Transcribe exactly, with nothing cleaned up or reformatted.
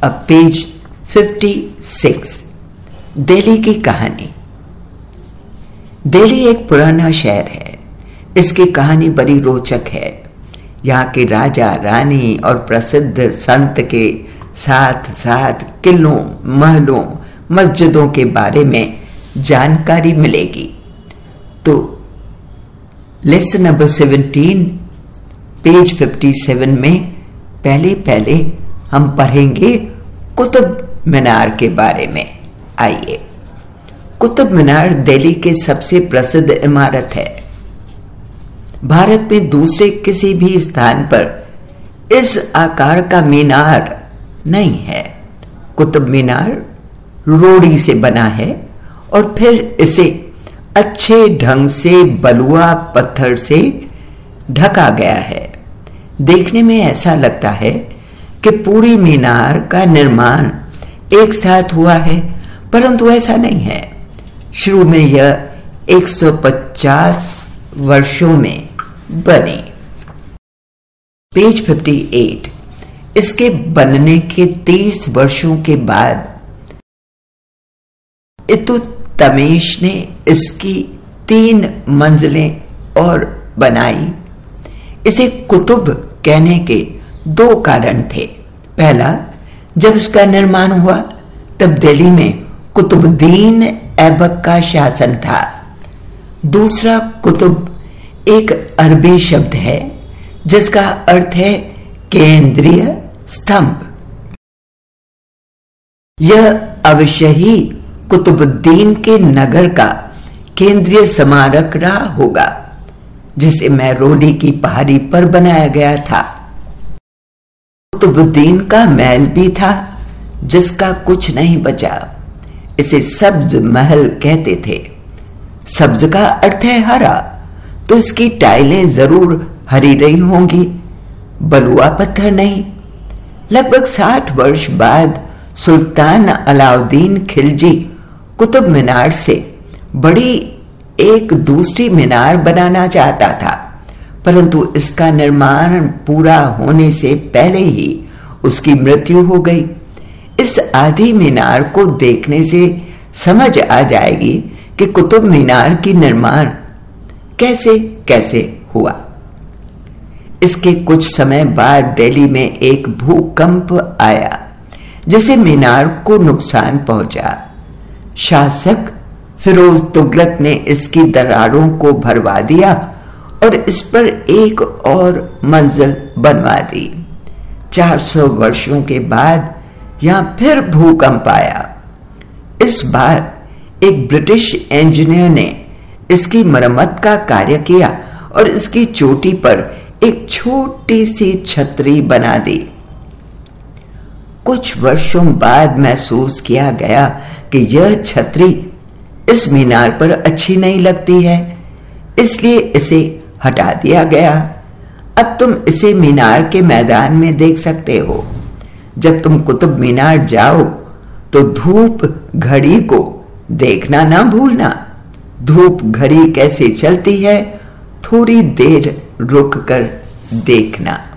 अब पेज छप्पन, दिल्ली की कहानी। दिल्ली एक पुराना शहर है। इसकी कहानी बड़ी रोचक है। यहाँ के राजा रानी और प्रसिद्ध संत के साथ साथ किलों, महलों, मस्जिदों के बारे में जानकारी मिलेगी। तो लेसन नंबर सत्रह, पेज सत्तावन में पहले पहले हम पढ़ेंगे कुतुब मीनार के बारे में। आइए, कुतुब मीनार दिल्ली के सबसे प्रसिद्ध इमारत है। भारत में दूसरे किसी भी स्थान पर इस आकार का मीनार नहीं है। कुतुब मीनार रोड़ी से बना है और फिर इसे अच्छे ढंग से बलुआ पत्थर से ढका गया है। देखने में ऐसा लगता है कि पूरी मीनार का निर्माण एक साथ हुआ है, परंतु ऐसा नहीं है। शुरू में यह एक सौ पचास वर्षों में बनी। पेज अट्ठावन, इसके बनने के तीस वर्षों के बाद इल्तुतमिश ने इसकी तीन मंजिलें और बनाई। इसे कुतुब कहने के दो कारण थे। पहला, जब इसका निर्माण हुआ तब दिल्ली में कुतुबुद्दीन ऐबक का शासन था। दूसरा, कुतुब एक अरबी शब्द है जिसका अर्थ है केंद्रीय स्तंभ। यह अवश्य ही कुतुबुद्दीन के नगर का केंद्रीय स्मारक रहा होगा, जिसे मेहरौली की पहाड़ी पर बनाया गया था। कुतुबुद्दीन का महल भी था जिसका कुछ नहीं बचा। इसे सब्ज महल कहते थे। सब्ज का अर्थ है हरा, तो इसकी टाइलें जरूर हरी रही होंगी, बलुआ पत्थर नहीं। लगभग साठ वर्ष बाद सुल्तान अलाउद्दीन खिलजी कुतुब मीनार से बड़ी एक दूसरी मीनार बनाना चाहता था, परंतु इसका निर्माण पूरा होने से पहले ही उसकी मृत्यु हो गई। इस आधी मीनार को देखने से समझ आ जाएगी कि कुतुब मीनार की निर्माण कैसे कैसे हुआ। इसके कुछ समय बाद दिल्ली में एक भूकंप आया जिससे मीनार को नुकसान पहुंचा। शासक फिरोज तुगलक ने इसकी दरारों को भरवा दिया और इस पर एक और मंजिल बनवा दी। चार सौ वर्षों के बाद यहां फिर भूकंप आया। इस बार एक ब्रिटिश इंजीनियर ने इसकी मरम्मत का कार्य किया और इसकी चोटी पर एक छोटी सी छतरी बना दी। कुछ वर्षों बाद महसूस किया गया कि यह छतरी इस मीनार पर अच्छी नहीं लगती है, इसलिए इसे हटा दिया गया। अब तुम इसे मीनार के मैदान में देख सकते हो। जब तुम कुतुब मीनार जाओ तो धूप घड़ी को देखना ना भूलना। धूप घड़ी कैसे चलती है थोड़ी देर रुक कर देखना।